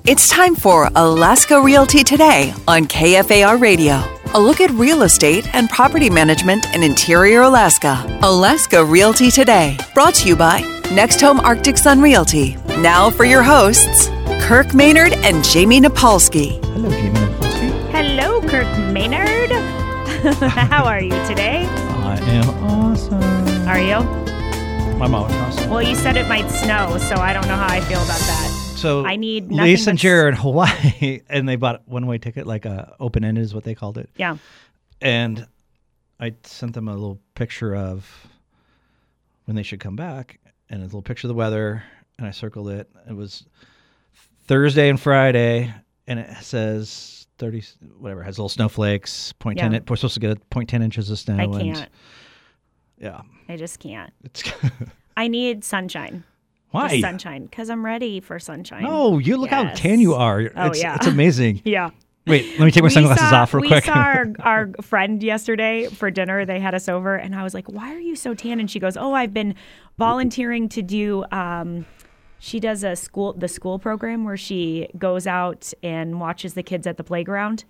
It's time for Alaska Realty Today on KFAR Radio. A look at real estate and property management in interior Alaska. Alaska Realty Today, brought to you by Next Home Arctic Sun Realty. Now for your hosts, Kirk Maynard and Jamie Napolsky. Hello, Jamie Napolsky. Hello, Kirk Maynard. How are you today? I am awesome. Are you? I'm always awesome. Well, you said it might snow, so I don't know how I feel about that. So I need Lisa and Jared in Hawaii, and they bought a one-way ticket, like open-ended is what they called it. Yeah. And I sent them a little picture of when they should come back, and a little picture of the weather, and I circled it. It was Thursday and Friday, and it says 30, whatever, it has little snowflakes, 0.10. We're supposed to get 0.10 inches of snow. I can't. Yeah. I just can't. It's I need sunshine. Why? Just sunshine, because I'm ready for sunshine. No, you look how tan you are. It's amazing. Yeah. Wait, let me take my sunglasses off real quick. We saw our friend yesterday for dinner. They had us over, and I was like, why are you so tan? And she goes, oh, I've been volunteering to do, she does the school program where she goes out and watches the kids at the playground.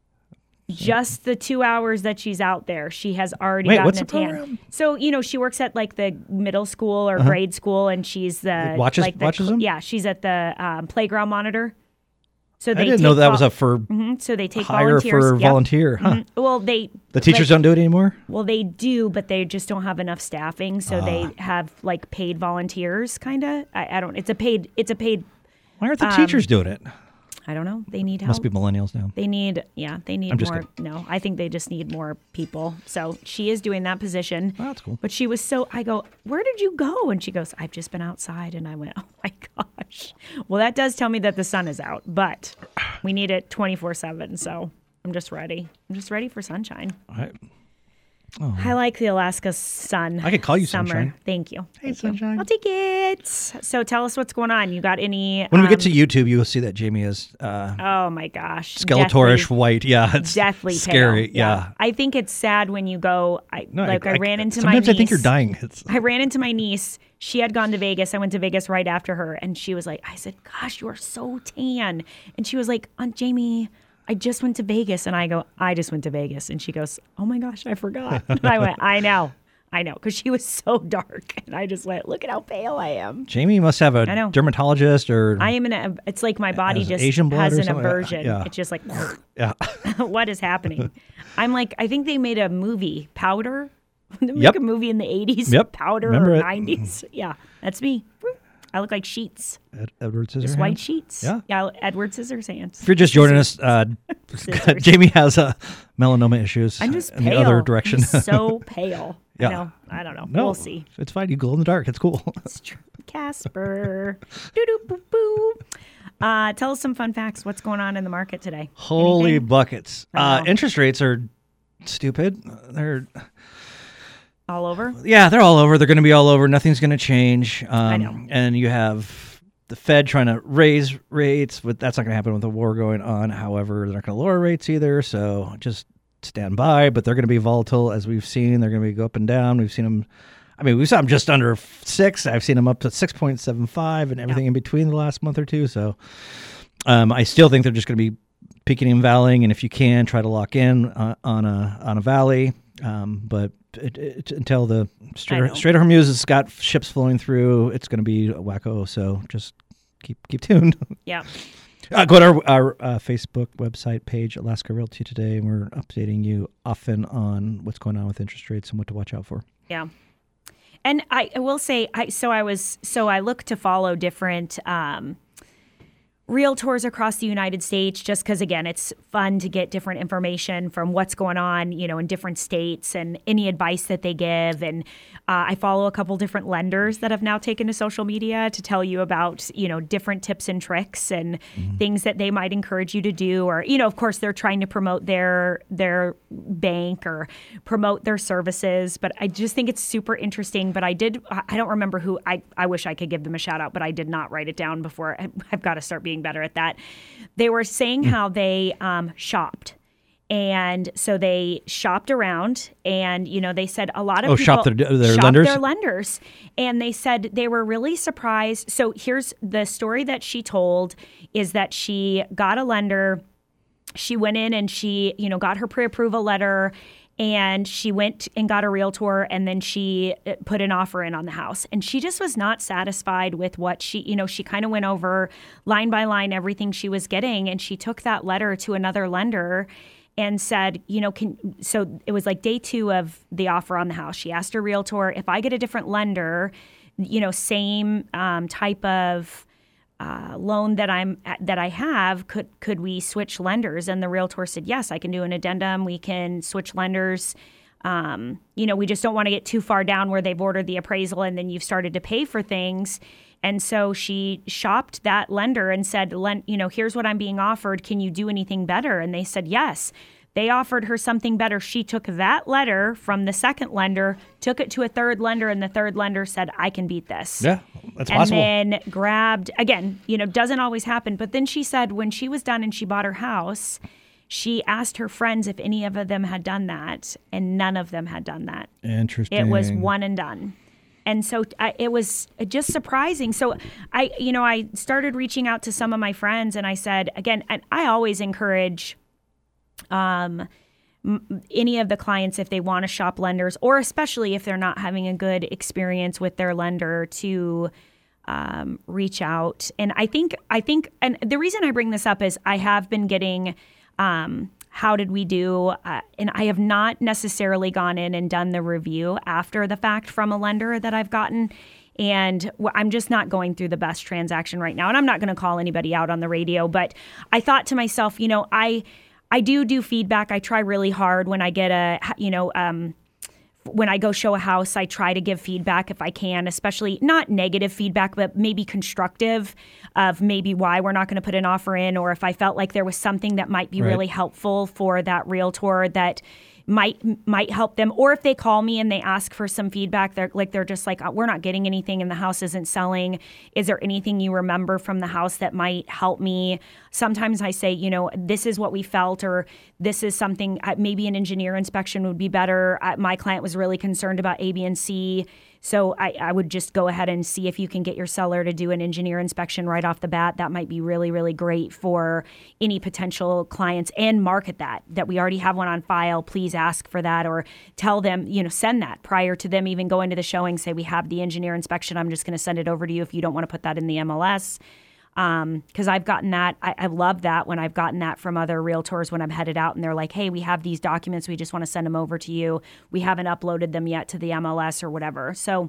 Just the 2 hours that she's out there, she has already gotten what's a the tan. program? So, she works at like the middle school or grade school, and she's the watches them? Yeah, she's at the playground monitor. So I didn't know that was up for so they take hire volunteers. for Yep. volunteer. Huh? Mm-hmm. Well, the teachers don't do it anymore? Well, they do, but they just don't have enough staffing, so they have like paid volunteers, kind of. I don't. It's a paid. Why aren't the teachers doing it? I don't know. They need help. Must be millennials now. They need I'm just more. kidding. No, I think they just need more people. So she is doing that position. Oh, that's cool. But she was I go, where did you go? And she goes, I've just been outside. And I went, oh my gosh. Well, that does tell me that the sun is out, but we need it 24/7. So I'm just ready. I'm just ready for sunshine. I like the Alaska sun. I could call you summer. Sunshine. Thank you. Hey, Sunshine. I'll take it. So tell us what's going on. You got any? When we get to YouTube, you will see that Jamie is Oh my gosh. Skeletorish white. Yeah, it's deathly scary. pale. Yeah. I think it's sad when you go. I ran into my niece. Sometimes I think you're dying. I ran into my niece. She had gone to Vegas. I went to Vegas right after her, and she was like, I said, gosh, you are so tan. And she was like, Aunt Jamie, I just went to Vegas. And I go, I just went to Vegas. And she goes, oh my gosh, I forgot. And I went, I know. Because she was so dark. And I just went, look at how pale I am. Jamie must have a dermatologist or... I am it's like my body just Asian blood has or an something. aversion. Yeah. It's just like, Yeah. what is happening? I'm like, I think they made a movie, Powder. They make Yep. a movie in the 80s, Yep. Powder, Remember or it. 90s. Yeah, that's me. I look like sheets. Edward Scissorhands. Just white sheets. Yeah. Edward Scissorhands. If you're just joining us, Jamie has melanoma issues. I'm just in pale. the other direction. I'm so pale. Yeah. I don't know. No, We'll see. It's fine. You glow in the dark. It's cool. It's true. Casper. Doo-doo-boo-boo. Tell us some fun facts. What's going on in the market today? Holy Anything? buckets. I know. Interest rates are stupid. They're All over? they're all over. They're going to be all over. Nothing's going to change. I know. And you have the Fed trying to raise rates, but that's not going to happen with the war going on. However, they're not going to lower rates either. So just stand by. But they're going to be volatile, as we've seen. They're going to go up and down. We've seen them. We saw them just under 6. I've seen them up to 6.75 and everything in between the last month or two. So I still think they're just going to be peaking and valleying. And if you can, try to lock in on a valley. But until the Strait of Hormuz has got ships flowing through, it's going to be a wacko. So just keep tuned. Yeah. Go to our Facebook website page, Alaska Realty Today, and we're updating you often on what's going on with interest rates and what to watch out for. Yeah. And I will say, I look to follow different realtors across the United States, just because, again, it's fun to get different information from what's going on, in different states and any advice that they give. And I follow a couple different lenders that have now taken to social media to tell you about, different tips and tricks and things that they might encourage you to do. Or, of course, they're trying to promote their bank or promote their services. But I just think it's super interesting. But I don't remember who, I wish I could give them a shout out, but I did not write it down before. I've got to start being better at that. They were saying how they shopped. And so they shopped around, and they said a lot of people shopped their lenders? Their lenders, and they said they were really surprised. So here's the story that she told: is that she got a lender, she went in and she got her pre-approval letter, and she went and got a realtor, and then she put an offer in on the house. And she just was not satisfied with what she kind of went over line by line everything she was getting, and she took that letter to another lender and said, so it was like day 2 of the offer on the house. She asked her realtor, if I get a different lender, same type of loan that I have, could we switch lenders? And the realtor said, yes, I can do an addendum. We can switch lenders. We just don't want to get too far down where they've ordered the appraisal and then you've started to pay for things. And so she shopped that lender and said, here's what I'm being offered. Can you do anything better? And they said, yes. They offered her something better. She took that letter from the second lender, took it to a third lender, and the third lender said, I can beat this. Yeah, that's possible. And then grabbed, again, doesn't always happen. But then she said when she was done and she bought her house, she asked her friends if any of them had done that, and none of them had done that. Interesting. It was one and done. And so it was just surprising. So I started reaching out to some of my friends, and I said, again, and I always encourage any of the clients, if they want to shop lenders, or especially if they're not having a good experience with their lender, to reach out. And I think, and the reason I bring this up is I have been getting, how did we do? And I have not necessarily gone in and done the review after the fact from a lender that I've gotten. And I'm just not going through the best transaction right now. And I'm not going to call anybody out on the radio, but I thought to myself, I do feedback. I try really hard when I get when I go show a house, I try to give feedback if I can, especially not negative feedback, but maybe constructive of maybe why we're not going to put an offer in, or if I felt like there was something that might be really helpful for that realtor that might help them. Or if they call me and they ask for some feedback, they're just like, we're not getting anything and the house isn't selling. Is there anything you remember from the house that might help me? Sometimes I say, this is what we felt, or this is something, maybe an engineer inspection would be better. My client was really concerned about A, B, and C. So I would just go ahead and see if you can get your seller to do an engineer inspection right off the bat. That might be really, really great for any potential clients, and market that we already have one on file. Please ask for that, or tell them, send that prior to them even going to the showing. Say, we have the engineer inspection. I'm just going to send it over to you if you don't want to put that in the MLS. Because I've gotten that. I love that when I've gotten that from other realtors when I'm headed out and they're like, hey, we have these documents. We just want to send them over to you. We haven't uploaded them yet to the MLS or whatever. So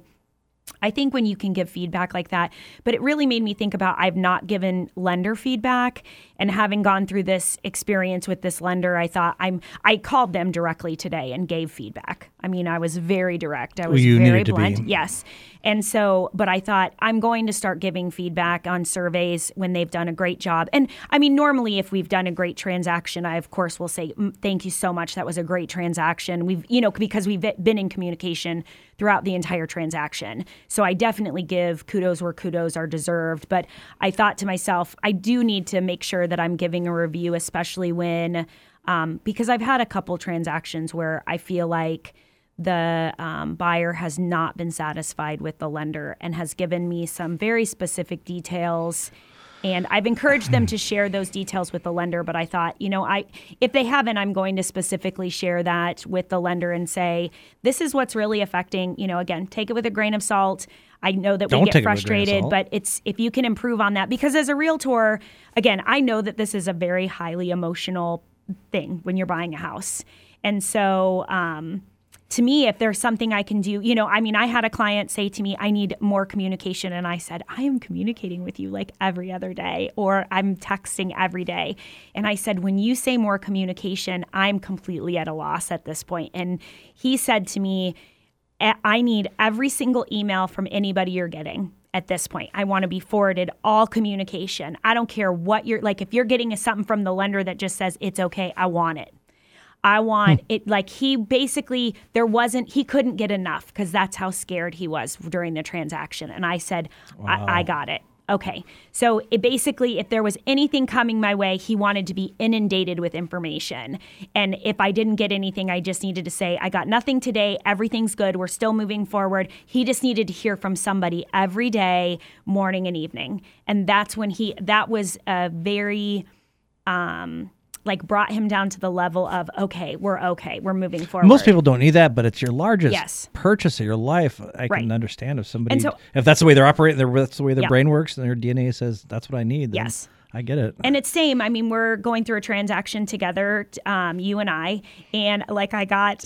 I think when you can give feedback like that, but it really made me think about, I've not given lender feedback, and having gone through this experience with this lender, I thought I called them directly today and gave feedback. I mean, I was very direct. I was very blunt. Yes. And so, but I thought I'm going to start giving feedback on surveys when they've done a great job. And I mean, normally if we've done a great transaction, I of course will say, thank you so much. That was a great transaction. We've, because we've been in communication throughout the entire transaction. So I definitely give kudos where kudos are deserved. But I thought to myself, I do need to make sure that I'm giving a review, especially when, because I've had a couple transactions where I feel like the buyer has not been satisfied with the lender and has given me some very specific details. And I've encouraged them to share those details with the lender, but I thought, if they haven't, I'm going to specifically share that with the lender and say, this is what's really affecting, again, take it with a grain of salt. I know that we get frustrated, but it's, if you can improve on that, because as a realtor, again, I know that this is a very highly emotional thing when you're buying a house. And so, to me, if there's something I can do, I had a client say to me, I need more communication. And I said, I am communicating with you like every other day, or I'm texting every day. And I said, when you say more communication, I'm completely at a loss at this point. And he said to me, I need every single email from anybody you're getting at this point. I want to be forwarded all communication. I don't care what you're like. If you're getting something from the lender that just says it's okay, I want it. I want it. Like, he basically, he couldn't get enough, because that's how scared he was during the transaction. And I said, wow. I got it. Okay. So it basically, if there was anything coming my way, he wanted to be inundated with information. And if I didn't get anything, I just needed to say, I got nothing today. Everything's good. We're still moving forward. He just needed to hear from somebody every day, morning and evening. And that's when that was a very, brought him down to the level of, okay, we're moving forward. Most people don't need that, but it's your largest Yes. purchase of your life. I Right. can understand if somebody, And so- if that's the way they're operating, that's the way their Yeah. brain works, and their DNA says that's what I need. Then Yes. I get it. And it's same. I mean, we're going through a transaction together, you and I, and I got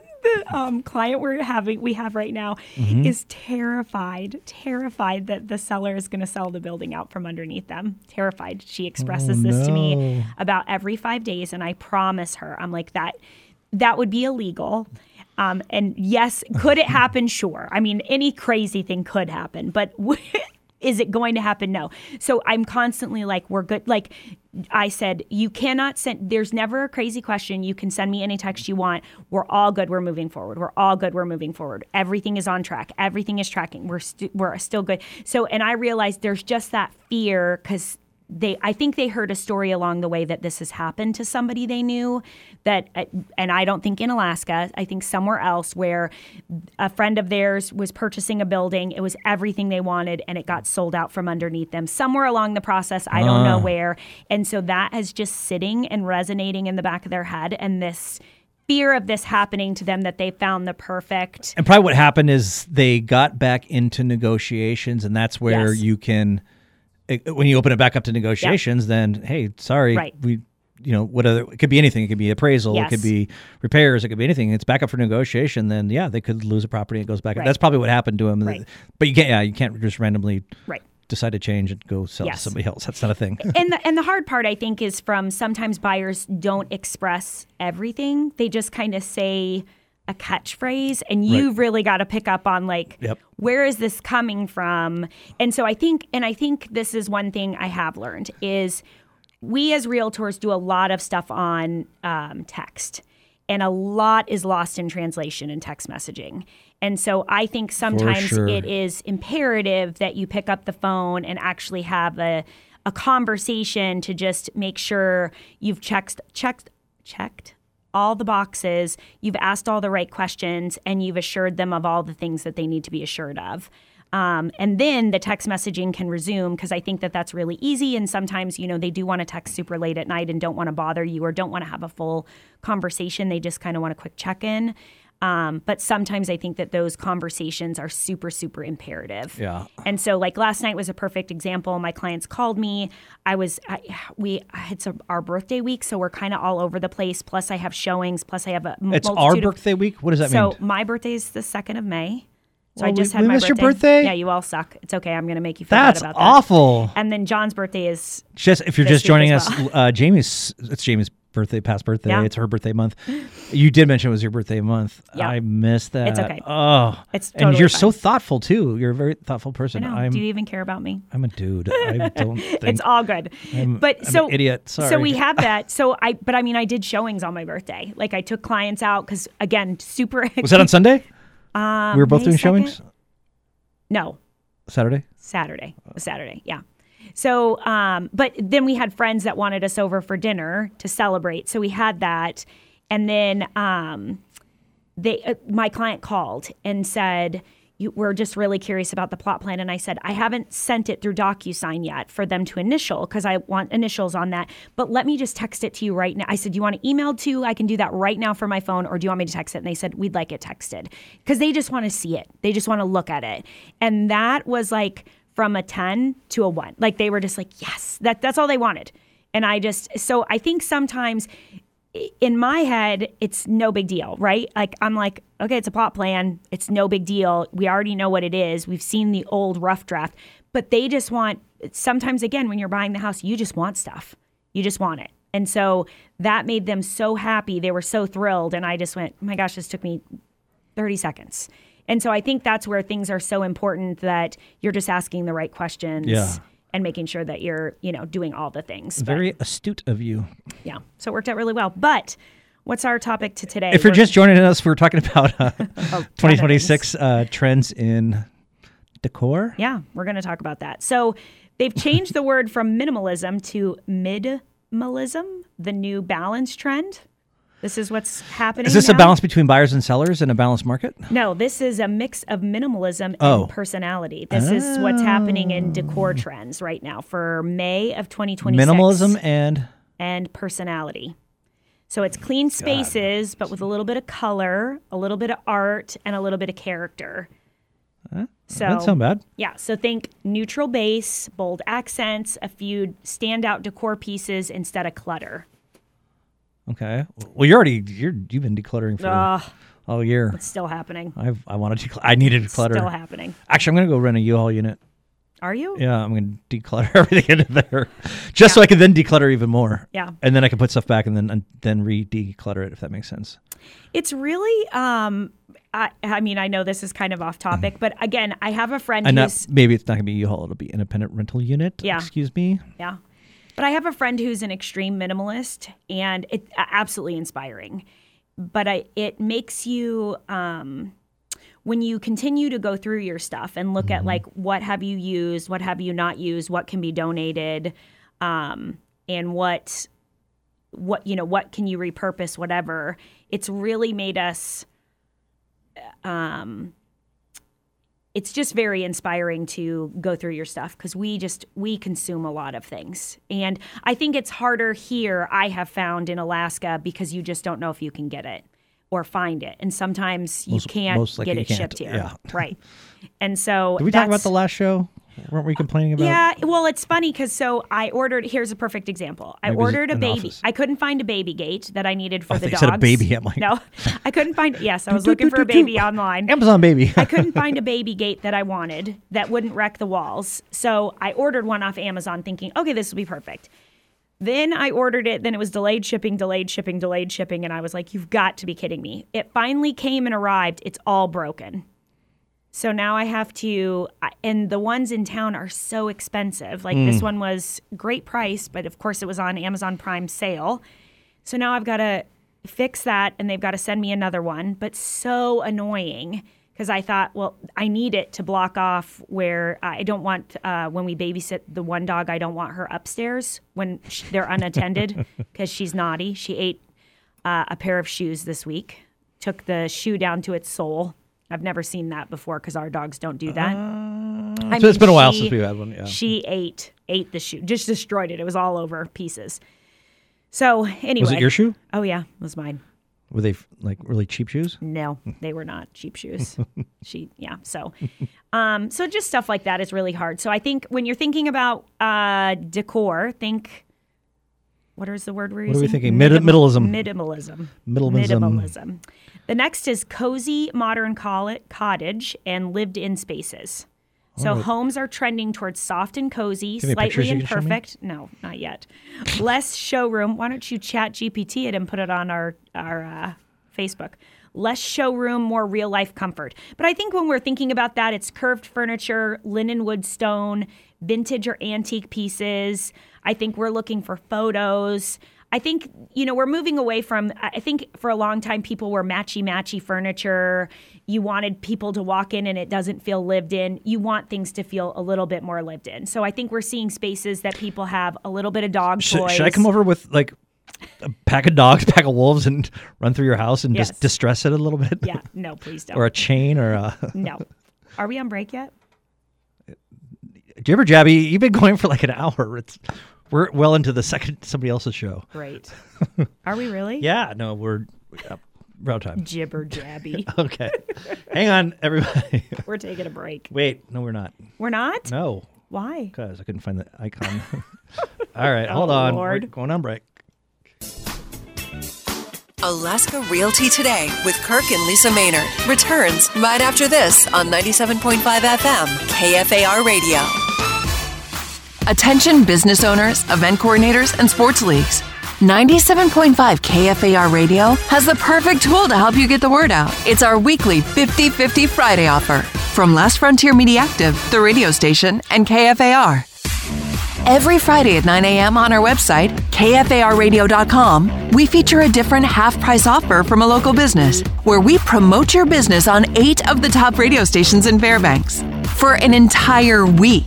the client we have right now is terrified that the seller is going to sell the building out from underneath them. Terrified. She expresses this to me about every 5 days, and I promise her, I'm like, that would be illegal. And yes, could it happen? Sure. I mean, any crazy thing could happen, but is it going to happen? No. So I'm constantly like, we're good. Like I said, you cannot send, there's never a crazy question. You can send me any text you want. We're all good. We're moving forward. We're all good. We're moving forward. Everything is on track. Everything is tracking. We're still good. So, and I realized there's just that fear because I think they heard a story along the way that this has happened to somebody they knew that, and I don't think in Alaska, I think somewhere else where a friend of theirs was purchasing a building. It was everything they wanted and it got sold out from underneath them somewhere along the process. I don't know where. And so that is just sitting and resonating in the back of their head. And this fear of this happening to them, that they found the perfect. And probably what happened is they got back into negotiations, and that's where Yes. you can, when you open it back up to negotiations, then, hey, sorry, Right. what other, it could be anything. It could be appraisal. Yes. It could be repairs. It could be anything. It's back up for negotiation. Then, yeah, they could lose a property and it goes back. Right. That's probably what happened to them. Right. But you can't just randomly Right. decide to change and go sell to Yes. somebody else. That's not a thing. And the hard part, I think, is from sometimes buyers don't express everything. They just kind of say a catchphrase, and you've really got to pick up on Yep. where is this coming from? And so I think this is one thing I have learned is we as realtors do a lot of stuff on text, and a lot is lost in translation and text messaging. And so I think sometimes sure. it is imperative that you pick up the phone and actually have a conversation to just make sure you've checked all the boxes, you've asked all the right questions, and you've assured them of all the things that they need to be assured of. And then the text messaging can resume, because I think that that's really easy. And sometimes, they do want to text super late at night and don't want to bother you or don't want to have a full conversation. They just kind of want a quick check-in. But sometimes I think that those conversations are super, super imperative. Yeah. And so last night was a perfect example. My clients called me. It's our birthday week, so we're kind of all over the place. Plus I have showings. Plus I have a It's multitude our of- birthday week? What does that So mean? my birthday is the 2nd of May. So Well, I just we had my missed birthday. your birthday? Yeah, you all suck. It's okay. I'm going to make you feel That's bad about that. awful. And then John's birthday is If you're this just week joining as us, it's Jamie's birthday, past birthday. Yeah. It's her birthday month. You did mention it was your birthday month. Yeah. I missed that. It's okay. Oh, It's and totally you're fine. so thoughtful too. You're a very thoughtful I person. know. Do you even care about me? I'm a dude. I don't think It's all good. I'm I'm an idiot. Sorry. So we have that. I did showings on my birthday. I took clients out because, again, super. Was that on Sunday? We were both May doing 2nd? showings. No, Saturday. Saturday. It was Saturday. Yeah. So, but then we had friends that wanted us over for dinner to celebrate. So we had that. And then my client called and said, we're just really curious about the plot plan. And I said, I haven't sent it through DocuSign yet for them to initial because I want initials on that. But let me just text it to you right now. I said, do you want it emailed too? I can do that right now for my phone, or do you want me to text it? And they said, we'd like it texted, because they just want to see it. They just want to look at it. And that was from a 10 to a 1. They were just yes, that's all they wanted. And I think sometimes in my head, it's no big deal, right? I'm okay, it's a plot plan. It's no big deal. We already know what it is. We've seen the old rough draft. But they just want, sometimes, again, when you're buying the house, you just want stuff. You just want it. And so that made them so happy. They were so thrilled. And I just went, oh my gosh, this took me 30 seconds. And so I think that's where things are so important, that you're just asking the right questions. Yeah. And making sure that you're, doing all the things. Very astute of you. Yeah. So it worked out really well. But what's our topic to today? If you're just joining us, we're talking about 2026 trends in decor. Yeah, we're going to talk about that. So They've changed the word from minimalism to midimalism, the new balance trend. This is what's happening. Is this now. a balance between buyers and sellers in a balanced market? No, this is a mix of minimalism and personality. This is what's happening in decor trends right now for May of 2026. Minimalism and personality. So it's clean spaces, but with a little bit of color, a little bit of art, and a little bit of character. So that sounds bad. Yeah, so think neutral base, bold accents, a few standout decor pieces instead of clutter. Okay. Well, you've been decluttering for all year. It's still happening. I want to I needed to declutter. Still happening. Actually, I'm going to go rent a U-Haul unit. Are you? Yeah, I'm going to declutter everything into there, just so I can then declutter even more. Yeah. And then I can put stuff back and then re-declutter it, if that makes sense. It's really, I mean, I know this is kind of off topic, but again, I have a friend maybe it's not going to be U-Haul, it'll be independent rental unit. Yeah. Excuse me. Yeah. But I have a friend who's an extreme minimalist, and it's absolutely inspiring. But it makes you, when you continue to go through your stuff and look at like what have you used, what have you not used, what can be donated, and what can you repurpose, whatever. It's really made us. It's just very inspiring to go through your stuff because we consume a lot of things. And I think it's harder here, I have found in Alaska, because you just don't know if you can get it or find it. And sometimes you can't get it shipped here. Yeah. Right. And so did we talk about the last show? Weren't we complaining about? Yeah, well, it's funny because I ordered. Here's a perfect example. I ordered a baby. I couldn't find a baby gate that I needed for the dogs. Said a baby. I'm like, no, I couldn't find. Yes, I was looking for a baby online. Amazon baby. I couldn't find a baby gate that I wanted that wouldn't wreck the walls. So I ordered one off Amazon, thinking, okay, this will be perfect. Then I ordered it. Then it was delayed shipping, and I was like, you've got to be kidding me! It finally came and arrived. It's all broken. So now I have to, and the ones in town are so expensive. Like this one was great price, but of course it was on Amazon Prime sale. So now I've got to fix that, and they've got to send me another one. But so annoying because I thought, well, I need it to block off where I don't want, when we babysit the one dog, I don't want her upstairs when they're unattended because she's naughty. She ate a pair of shoes this week, took the shoe down to its sole. I've never seen that before because our dogs don't do that. It's been a while since we've had one. Yeah. She ate the shoe, just destroyed it. It was all over pieces. So anyway. Was it your shoe? Oh, yeah, it was mine. Were they like really cheap shoes? No, they were not cheap shoes. So just stuff like that is really hard. So I think when you're thinking about decor, think, what is the word we're using? What are we thinking? Minimalism. Minimalism. The next is cozy modern cottage and lived-in spaces. So homes are trending towards soft and cozy, slightly imperfect. No, not yet. Less showroom. Why don't you chat GPT it and put it on our Facebook? Less showroom, more real-life comfort. But I think when we're thinking about that, it's curved furniture, linen, wood, stone, vintage or antique pieces. I think we're looking for photos. I think, we're moving away from, I think for a long time, people were matchy furniture. You wanted people to walk in and it doesn't feel lived in. You want things to feel a little bit more lived in. So I think we're seeing spaces that people have a little bit of dog toys. Should I come over with like a pack of dogs, pack of wolves, and run through your house and just distress it a little bit? Yeah, no, please don't. Or a chain or a... No. Are we on break yet? Do you ever, Jabby? You've been going for like an hour. We're well into the second somebody else's show. Great. Are we really? Yeah. No, we're round time. Jibber jabby. Okay. Hang on, everybody. We're taking a break. Wait. No, we're not. We're not? No. Why? Because I couldn't find the icon. All right. Hold on. Lord. We're going on break. Alaska Realty Today with Kirk and Lisa Maynard returns right after this on 97.5 FM KFAR Radio. Attention business owners, event coordinators, and sports leagues. 97.5 KFAR Radio has the perfect tool to help you get the word out. It's our weekly 50-50 Friday offer from Last Frontier Media Active, the radio station, and KFAR. Every Friday at 9 a.m. on our website, KFARradio.com, we feature a different half-price offer from a local business, where we promote your business on 8 of the top radio stations in Fairbanks for an entire week.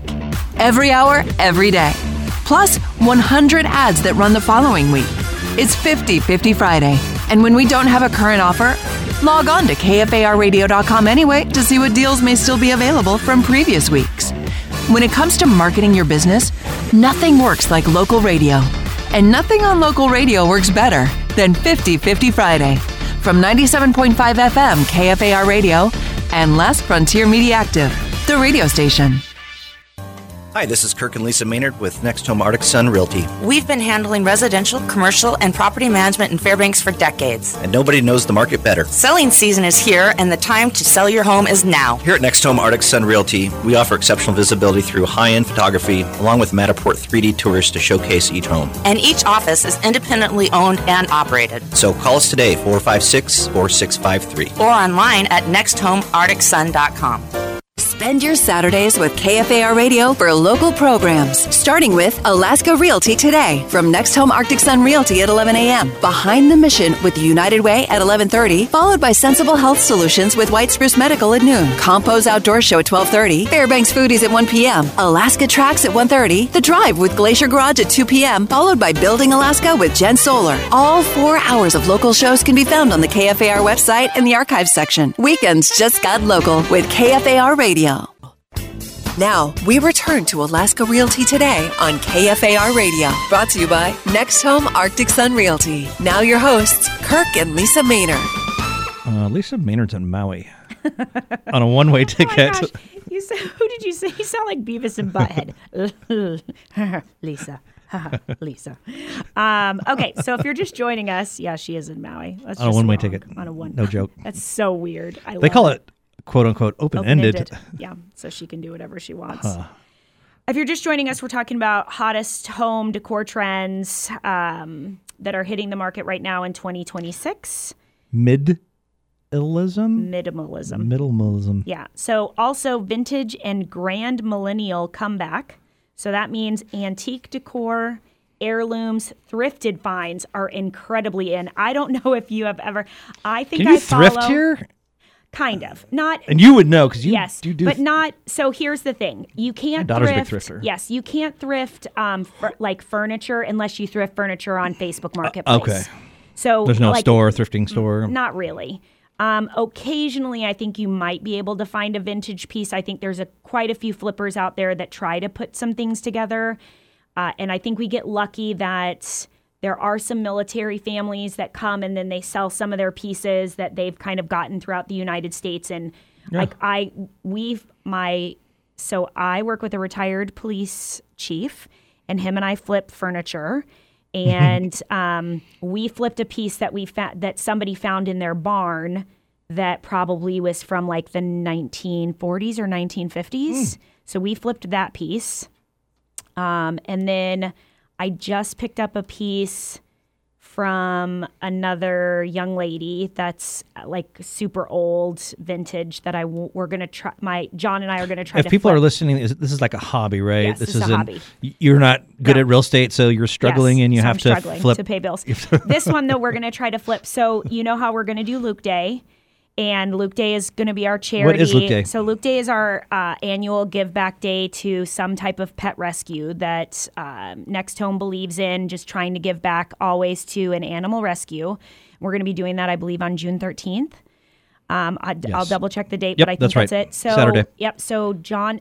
every hour, every day. Plus 100 ads that run the following week. It's 50/50 Friday. And when we don't have a current offer, log on to KFARradio.com anyway to see what deals may still be available from previous weeks. When it comes to marketing your business, nothing works like local radio. And nothing on local radio works better than 50/50 Friday. From 97.5 FM KFAR Radio and Last Frontier Media Active, the radio station. Hi, this is Kirk and Lisa Maynard with Next Home Arctic Sun Realty. We've been handling residential, commercial, and property management in Fairbanks for decades. And nobody knows the market better. Selling season is here, and the time to sell your home is now. Here at Next Home Arctic Sun Realty, we offer exceptional visibility through high-end photography, along with Matterport 3D tours to showcase each home. And each office is independently owned and operated. So call us today, 456-4653. Or online at nexthomearcticsun.com. Spend your Saturdays with KFAR Radio for local programs, starting with Alaska Realty Today from Next Home Arctic Sun Realty at 11 a.m. Behind the Mission with United Way at 11:30, followed by Sensible Health Solutions with White Spruce Medical at noon. Compo's Outdoor Show at 12:30, Fairbanks Foodies at 1 p.m., Alaska Tracks at 1:30, The Drive with Glacier Garage at 2 p.m., followed by Building Alaska with Jen Solar. All 4 hours of local shows can be found on the KFAR website and the archives section. Weekends just got local with KFAR Radio. Now, we return to Alaska Realty Today on KFAR Radio. Brought to you by Next Home Arctic Sun Realty. Now your hosts, Kirk and Lisa Maynard. Lisa Maynard's in Maui on a one-way ticket. Oh my gosh. Who did you say? You sound like Beavis and Butthead. Lisa. Lisa. Okay, so if you're just joining us, yeah, she is in Maui. That's On a one-way ticket. On a one. No joke. That's so weird. They call it, quote-unquote, open-ended. Yeah, so she can do whatever she wants. If you're just joining us, we're talking about hottest home decor trends that are hitting the market right now in 2026. Minimalism. Yeah. So also vintage and grand millennial comeback. So that means antique decor, heirlooms, thrifted finds are incredibly in. I don't know if you have ever. I think Can you thrift here? Kind of. Not. And you would know because you, yes, you do. But not. So here's the thing: you can't. My daughter's thrift, a big thrifter. Yes, you can't thrift like furniture unless you thrift furniture on Facebook Marketplace. Okay. So there's no thrifting store. Not really. Occasionally, I think you might be able to find a vintage piece. I think there's quite a few flippers out there that try to put some things together. And I think we get lucky that there are some military families that come and then they sell some of their pieces that they've kind of gotten throughout the United States. And I work with a retired police chief, and him and I flip furniture. And we flipped a piece that that somebody found in their barn that probably was from like the 1940s or 1950s. So we flipped that piece. And then I just picked up a piece from another young lady that's like super old vintage that we're going to try. John and I are going to try to If people flip. are listening, this is like a hobby, right? Yes, this is a hobby. You're not good at real estate, so you're struggling and you have to flip. To pay bills. This one, though, we're going to try to flip. So you know how we're going to do Luke Day. And Luke Day is going to be our charity. What is Luke Day? So Luke Day is our annual give back day to some type of pet rescue that Next Home believes in, just trying to give back always to an animal rescue. We're going to be doing that, I believe, on June 13th. I'll double check the date, Yep, but I think that's right. it. So, Saturday. Yep. So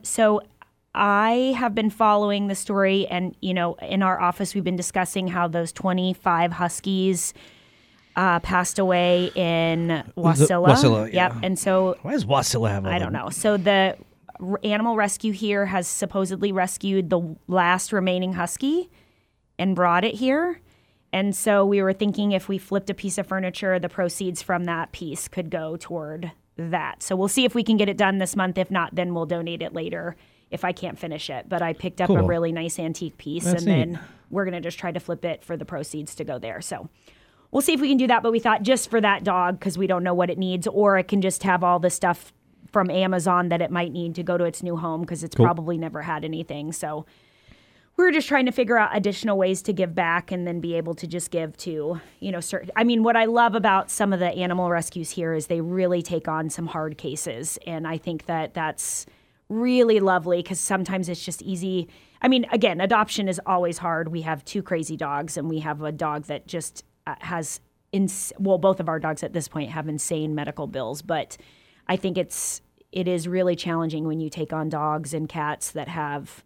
I have been following the story, and in our office we've been discussing how those 25 huskies passed away in Wasilla. Wasilla, yeah. Yep. And so Why does Wasilla have all I don't know. So the animal rescue here has supposedly rescued the last remaining husky and brought it here. And so we were thinking if we flipped a piece of furniture, the proceeds from that piece could go toward that. So we'll see if we can get it done this month. If not, then we'll donate it later if I can't finish it. But I picked up a really nice antique piece, That's and neat. then we're going to just try to flip it for the proceeds to go there. So we'll see if we can do that, but we thought just for that dog, because we don't know what it needs, or it can just have all the stuff from Amazon that it might need to go to its new home, because it's probably never had anything. So we're just trying to figure out additional ways to give back and then be able to just give to, certain. I mean, what I love about some of the animal rescues here is they really take on some hard cases. And I think that that's really lovely because sometimes it's just easy. I mean, again, adoption is always hard. We have 2 crazy dogs, and we have a dog that just has both of our dogs at this point have insane medical bills, but I think it is really challenging when you take on dogs and cats that have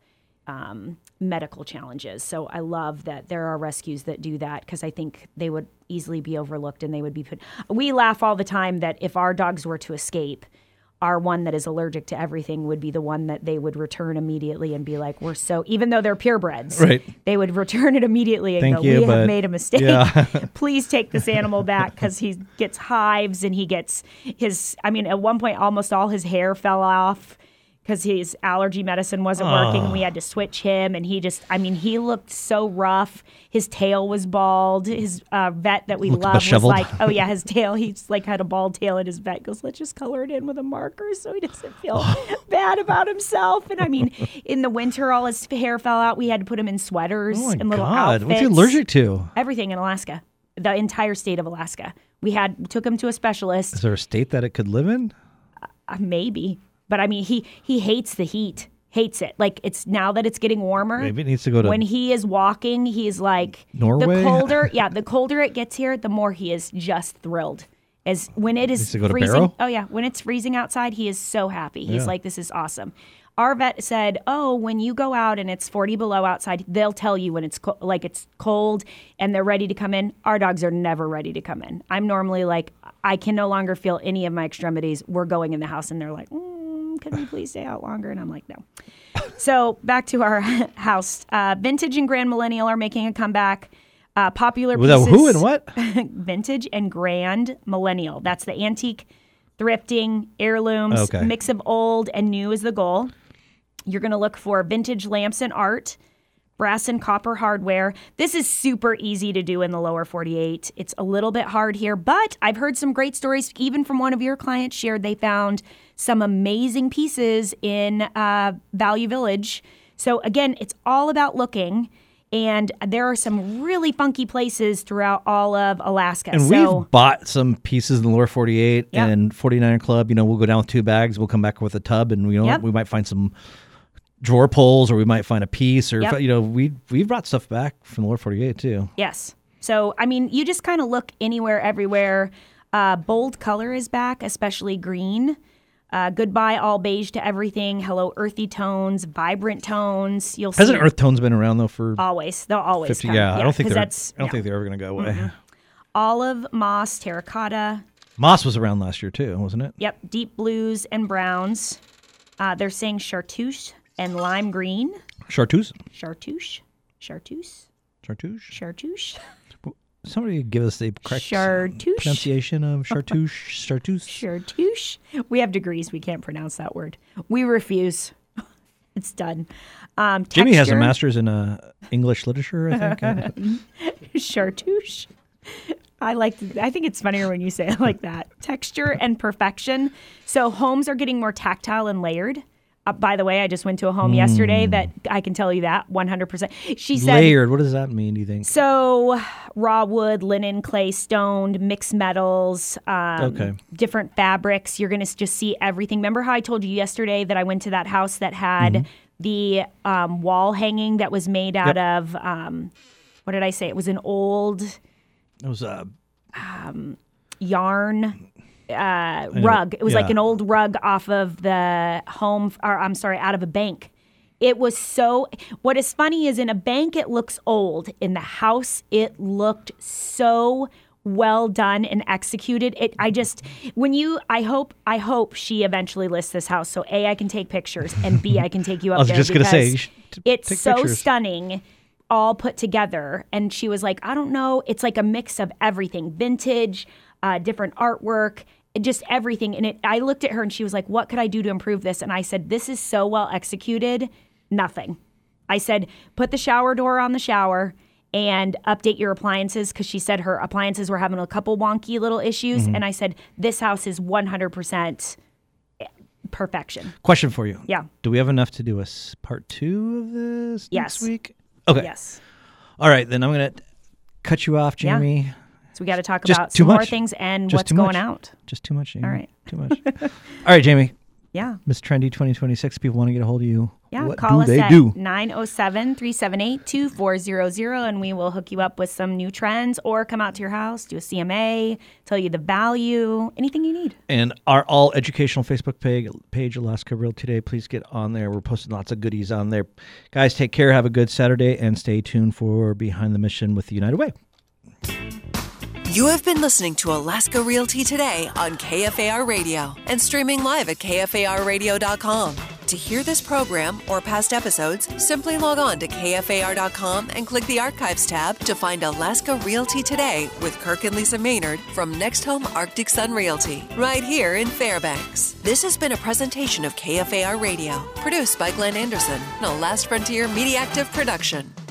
medical challenges. So I love that there are rescues that do that because I think they would easily be overlooked and they would be put. We laugh all the time that if our dogs were to escape, our one that is allergic to everything would be the one that they would return immediately and be like, even though they're purebreds, right, they would return it immediately and we have made a mistake. Yeah. Please take this animal back because he gets hives and he gets at one point, almost all his hair fell off because his allergy medicine wasn't working and we had to switch him. And he looked so rough. His tail was bald. His vet that we love was like, oh yeah, his tail, he's like had a bald tail, and his vet goes, let's just color it in with a marker so he doesn't feel bad about himself. And in the winter, all his hair fell out. We had to put him in sweaters and little outfits. What's he allergic to? Everything in Alaska. The entire state of Alaska. We took him to a specialist. Is there a state that it could live in? Maybe. But he hates the heat, hates it. Like it's now that it's getting warmer. Maybe it needs to go to. When he is walking, he's like Norway. The colder it gets here, the more he is just thrilled. As when it is freezing. Oh yeah, when it's freezing outside, he is so happy. He's like, this is awesome. Our vet said, when you go out and it's 40 below outside, they'll tell you when it's it's cold and they're ready to come in. Our dogs are never ready to come in. I'm normally like, I can no longer feel any of my extremities. We're going in the house, and they're like, can we please stay out longer? And I'm like, no. So back to our house. Vintage and Grand Millennial are making a comeback. Popular pieces. Who and what? Vintage and Grand Millennial. That's the antique, thrifting, heirlooms, mix of old and new is the goal. You're going to look for vintage lamps and art, brass and copper hardware. This is super easy to do in the lower 48. It's a little bit hard here, but I've heard some great stories. Even from one of your clients shared they found some amazing pieces in Value Village. So again, it's all about looking. And there are some really funky places throughout all of Alaska. And we've bought some pieces in the lower 48 and 49er Club. We'll go down with 2 bags. We'll come back with a tub, and we might find some drawer pulls, or we might find a piece, or we've brought stuff back from the lower 48 too. Yes. So you just kind of look anywhere, everywhere. Bold color is back, especially green. Goodbye all beige to everything. Hello earthy tones, vibrant tones. You'll see. Hasn't earth tones been around though for always? They'll always 50. come. Yeah, I don't think they're ever going to go away. Mm-hmm. Olive, moss, terracotta. Moss was around last year too, wasn't it? Yep, deep blues and browns. They're saying chartreuse and lime green. Chartreuse. Somebody give us the correct pronunciation of chartreuse. Chartreuse. We have degrees. We can't pronounce that word. We refuse. It's done. Jimmy has a master's in English literature, I think. Chartreuse. I think it's funnier when you say it like that. Texture and perfection. So homes are getting more tactile and layered. By the way, I just went to a home yesterday that I can tell you that 100%. She said layered. What does that mean? Do you think? So raw wood, linen, clay, stoned, mixed metals, different fabrics. You're going to just see everything. Remember how I told you yesterday that I went to that house that had the wall hanging that was made out of what did I say? It was an old. It was a yarn. Rug. It was like an old rug off of the home, out of a bank. It was what is funny is in a bank, it looks old. In the house, it looked so well done and executed. I hope she eventually lists this house. So A, I can take pictures, and B, I can take you up there. I was just going to say, it's so stunning. All put together. And she was like, I don't know. It's like a mix of everything. Vintage, different artwork, just everything. And I looked at her and she was like, what could I do to improve this? And I said, this is so well executed. Nothing. I said, put the shower door on the shower and update your appliances, because she said her appliances were having a couple wonky little issues. And I said, this house is 100% perfection. Question for you. Yeah. Do we have enough to do a part 2 of this next week? Okay. Yes. All right, then I'm going to cut you off, Jamie. Yeah. So we got to talk about some more things and what's going out. Just too much, Jamie. All right. Too much. All right, Jamie. Yeah. Miss Trendy 2026, people want to get a hold of you. Yeah, what call do us they at do? 907-378-2400, and we will hook you up with some new trends, or come out to your house, do a CMA, tell you the value, anything you need. And our all educational Facebook page, Alaska Realty Today, please get on there. We're posting lots of goodies on there. Guys, take care. Have a good Saturday, and stay tuned for Behind the Mission with the United Way. You have been listening to Alaska Realty Today on KFAR Radio and streaming live at KFARradio.com. To hear this program or past episodes, simply log on to KFAR.com and click the Archives tab to find Alaska Realty Today with Kirk and Lisa Maynard from Next Home Arctic Sun Realty, right here in Fairbanks. This has been a presentation of KFAR Radio, produced by Glenn Anderson, and a Last Frontier Mediactive production.